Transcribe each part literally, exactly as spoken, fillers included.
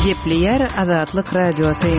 Gepleyer Azatlyk Radiosu.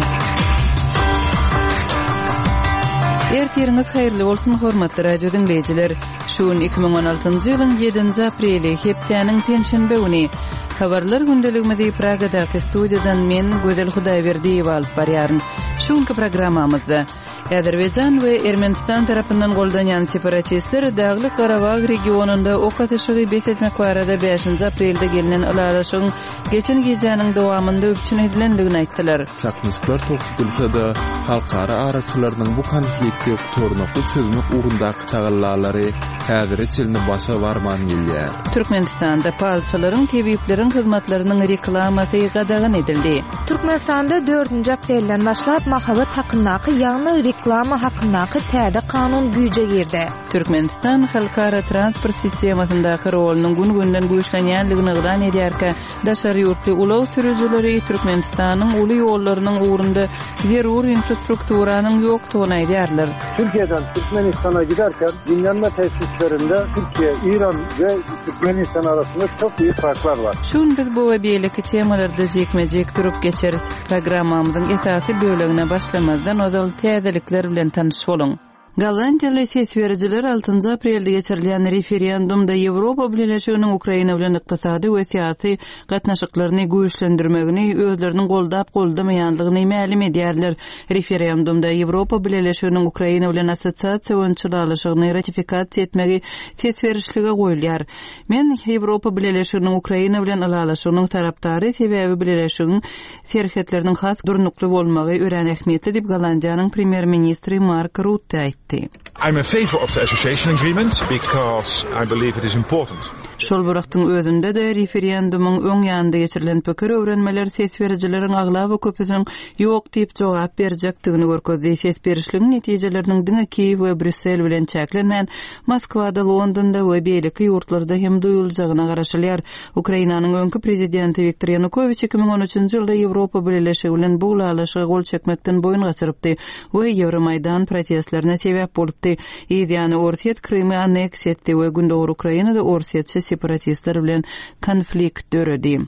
Ertiriniz hayırlı bolsun hormatly radio dinleyijiler. Şuun iki ming on altyncı ýylyň ýedinji apreli hepdeniň penşenbe güni habarlar gündeligimizi Pragadaky studiýadan men Gözel Hudaýberdiýew alyp barýaryn. Şuňky programmamyzda Azerbaýjan we Ermenistan tarapyndan goldanýan separatistler Dagly Garabag regionunda ok ateşigi besetmek barada beşinji aprelde gelinen ılalaşyň geçen gecäniň dowamında öpçün edilendigini aýtdylar. Çakmysklar tokutulsa da halkara araçylarynyň bu konflikti tornokly çözmek uğrundaky tagallalary häzir çelini başa barman gelýär. Türkmenistanda palçylaryň tebiplerin hyzmatlarynyň reklamasy gadagyn edildi. Türkmenistanda dördünji aprelden başlap mahabat hakkındaky ýangy reklama hakkındaky täze kanun güýje girdi. Türkmenistan halkara transport sistemasyndaky rolunyň gün-günden güýçlenýänligini ýylan edýärkä, daşary ýurtly ulaw sürüjileri Türkmenistanyň uly ýollarynyň uğrunda zerur infrastrukturanyň ýokdugyny aýdýarlar. Türkiye'den Türkmenistan'a giderken dinlenme tesislerinde Türkiye, İran ve Türkmenistan arasında çok büyük farklar var. Şun biz bu ve beýleki temalarda jekmejek durup geçeriz. Programmamyzyň esasy bölegine başlamazdan ozal täzelikler bilen tanışyp bolun. Gollandiýaly sesberjiler altyncı aprelde geçirilýän referendumda Ýewropa Birleşiginiň Ukraina bilen ykdysady we syýasy gatnaşyklaryny güýçlendirmegini özleriniň goldap goldamaýanlygyny ma'lum edýärler. Referendumda Ýewropa Birleşiginiň Ukraina bilen assosiasiýa çylalyşygyny ratifikasiýa etmegi sesberişlige goýulýar. Men Ýewropa Birleşiginiň Ukraina bilen ılalaşygynyň tarapdary sebäbi Birleşiginiň serhetleriniň has durnukly bolmagy ören ähmiýetli diýip Gollandiýanyň premier ministri Mark Rutte aýtdy. I'm in favor of the association agreement because I believe it is important. Şol wagtyň özünde de referendumuň öň ýanynda geçirilen pikir öwrenmeler sesberjileriň aglaba köpüsiniň ýok diýip jogap berjekdigini görkezdi. Sesberişligiň netijeleriniň diňe Kiýew we Bryssel bilen çäklenmän Moskwada, Londonda we beýleki ýurtlarda hem duýuljagyna garaşylýar. Ukrainanyň öňkü prezidenti Viktor Yanukovych iki ming on üçinji ýylda Ýewropa Birleşigi bilen bu ulalaşyga gol çekmekden boyun gaçyrypdy we Ýewromaýdan protestlerine sebäp bolupdy. Ýa-ni Ortiýet Krymy anneksiýa etdi we gündöwür Ukrainada Ortiýetçi separatistler bilen konflikt döredi.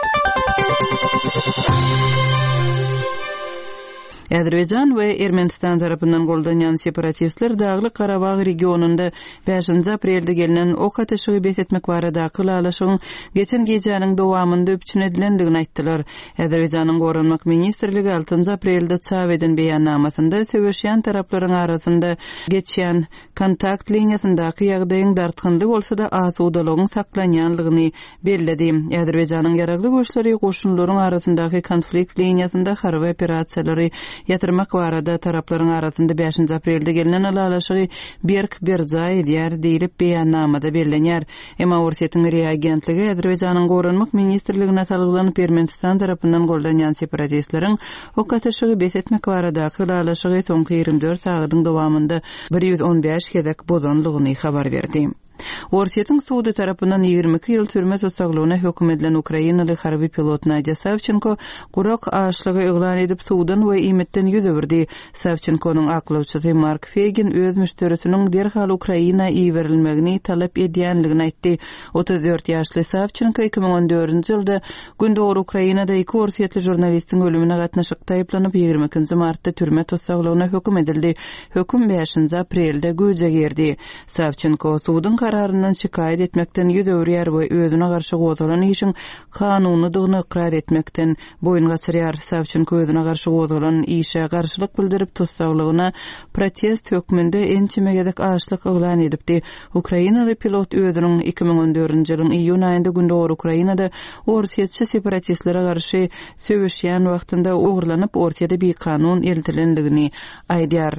Azerbaýjan we Ermenistan tarapyndan goldanýan separatistler Dagly Garabag regionunda beşinji aprelde gelinen ok ateşigi besetmek baradaky ulalaşyň geçen gecäniň dowamında öpçün edilendigini aýtdylar. Azerbaýjanyň Gorunmak ministrligi altyncı aprelde çap eden beýannamasynda söwüşýän taraplaryň arasynda geçýän kontakt liniýasyndaky ýagdaýyň dartgynly bolsa da asudalygyň saklanýanlygyny bellädi. Azerbaýjanyň ýaragly güýçleri goşunlaryň arasyndaky konflikt liniýasynda harby operasiýalary yatırmak barada taraplaryň arasynda beşinji aprelde gelinen ulalaşygy berk berjay edýär diýilip beýannamada bellenýär. Emma Ortiýetiň reagentligi Azerbaýjanyň Gorunmak ministrligine salgylanyp Ermenistan tarapyndan goldanýan separatistleriň ok ateşigi besetmek baradaky ulalaşygy soňky ýygrimi dört sagatyň dowamında bir ýüz on beş gezek bozanlygyny habar berdi. Ortiýetiň sudy tarapyndan ýygrimi iki ýyl türme tutsaklagyna hökm edilen Ukrainaly harby pilot Nadya Savchenko gurak aşlygy eglan edip sudan we imetden ýüzüberdi. Savchenko'nyň aklawçysy Mark Fegin öz müşterisiniň derhal Ukraina iýerilmegini talap edýänligini aýtdy. otuz dört ýaşly Savchenko iki ming on dördünji ýylda gündöwür Ukrainada iki ortiýetli jurnalistiň ölümine gatnaşykda aýplanyp ýygrimi ikinji martda türme tutsaklagyna hökm edildi. Hökm beşinji aprelde güýje girdi. Savchenko sudyň kararından şikayet etmekten ýüdöwrýär we özüne garşy gozalan işiň kanunydygyny ikrar etmekten boyun gaçyrýar. Savchenko özüne garşy gozalan işe garşylyk bildirip tutsaglygyna protest hökmünde ençimegedek aşlyk eglan edipdi. Ukrainaly pilot özüniň iki ming on dördünji ýylyň iýun aýynda gündöwür Ukrainada ortiýetçi separatistlere garşy söwüşýän wagtynda ogrlanyp ortiýada bir kanun eltilendigini aýdýar.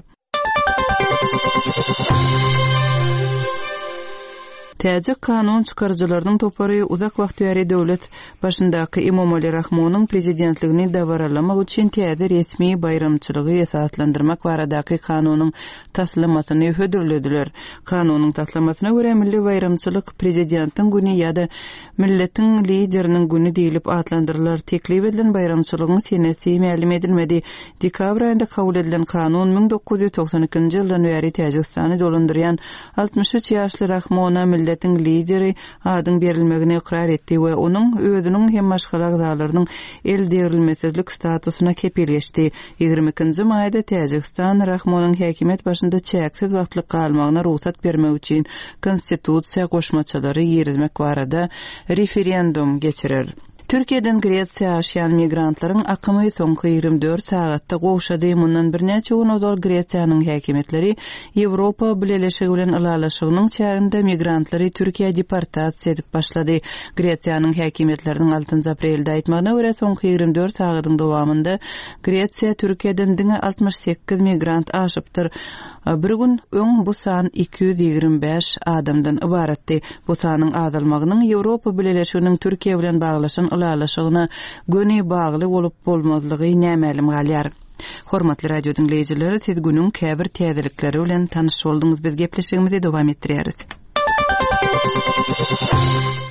Täze kanun çykarjylarynyň topary uzak wagt bäri döwlet başyndaky Emomali Rahmonyň prezidentligini dawaralamak üçin täze resmi bayramçylygy esaslandyrmak baradaky kanunyň taslamasyny hödürlediler. Kanunyň taslamasyna görä milli bayramçylyk prezidentiň güni ýa-da milletiň lideriniň güni diýilip atlandyrylýar. Teklip edilen bayramçylygyň senesi ma'lum edilmedi. Dekabr aýynda kabul edilen kanun ming dokuz ýüz toksan ikinji ýyldan bäri Täjikistany dolandyrýan altmış üç ýaşly Rahmona millet milletin lideri adyň berilmegine ikrar etdi we onuň özüniň hem başga agzalarynyň el degrilmesizlik statusuna kepilgeçdi. ýygrimi ikinji maýda Täjikistan Rahmonyň häkimet başynda çäksiz wagtlyk galmagyna ruhsat bermek üçin konstitusiýa goşmaçylary ýerizmek barada referendum geçirer. Türkiýeden Gretsiýa aşýan migrantlaryň akymy soňky ýygrimi dört sagatda gowşady. Mundan birnäçe gün ozal Gretsiýanyň häkimetleri Ýewropa bileşigi bilen ylalaşygynyň çäginde migrantlary Türkiýe deportasiýa edip başlady. Gretsiýanyň häkimetleriniň altynjy aprelde aýtmagyna görä soňky ýygrimi dört sagatyň dowamında Gretsiýa Türkiýeden diňe altymyş sekiz migrant aşypdyr. Bir gün öň bu san iki yüz ýygrimi beş adamdan ibaratdy. Bu sanyň azalmagynyň Ýewropa bileşiginiň Türkiýe bilen baglaşan ylalaşygyna göni bagly bolup bolmazlygy nämelim galýar. Hormatly radio dinleýijileri, siz günüň käbir täzelikleri bilen tanyş boldyňyz. Biz gepleşigimizi dowam etdirýäris.